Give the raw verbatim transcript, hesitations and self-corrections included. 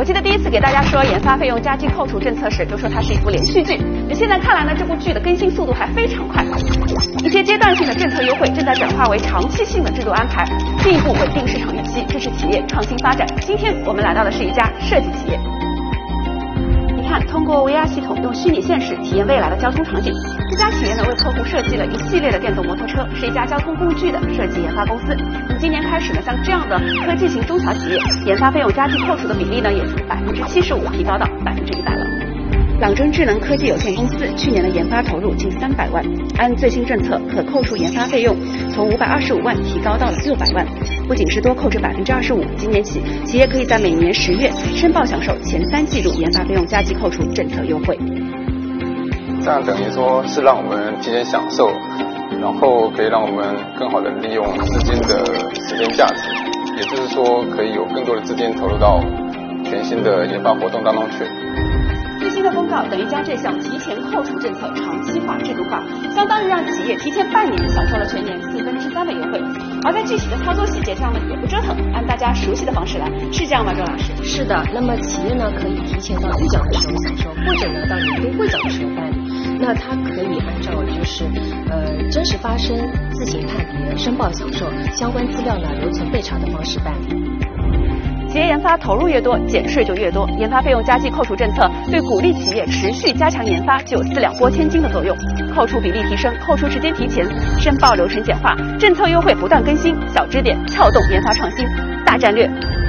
记得第一次给大家说研发费用加计扣除政策时，就说它是一部连续剧。那现在看来呢，这部剧的更新速度还非常快。一些阶段性的政策优惠正在转化为长期性的制度安排，进一步稳定市场预期，支持企业创新发展。今天我们来到的是一家设计企业。你看，通过 V R 系统用虚拟现实体验未来的交通场景。这家企业呢为客户设计了一系列的电动摩托车，是一家交通工具的设计研发公司。那么今年开始呢，像这样的科技型中小企业，研发费用加计扣除的比例呢也从百分之七十五提高到百分之一百了。朗臻智能科技有限公司去年的研发投入近三百万，按最新政策，可扣除研发费用从五百二十五万提高到了六百万，不仅是多扣除百分之二十五，今年起，企业可以在每年十月申报享受前三季度研发费用加计扣除政策优惠。 这样等于说是让我们提前享受，然后可以让我们更好的利用资金的时间价值，也就是说可以有更多的资金投入到全新的研发活动当中去。 最新的公告等于将这项提前扣除政策长期化、制度化，相当于让企业提前半年享受了全年四分之三的优惠。而在具体的操作细节上呢，也不折腾，按大家熟悉的方式来，是这样吗，周老师？ 是的，那么企业呢可以提前到预缴的时候享受，或者呢到年度会缴的时候办理。那它可以按照就是呃真实发生、自行判别、申报享受相关资料呢留存备查的方式办理。 企业研发投入越多，减税就越多。研发费用加计扣除政策对鼓励企业持续加强研发具有四两拨千斤的作用。扣除比例提升，扣除时间提前，申报流程简化，政策优惠不断更新，小支点撬动研发创新，大战略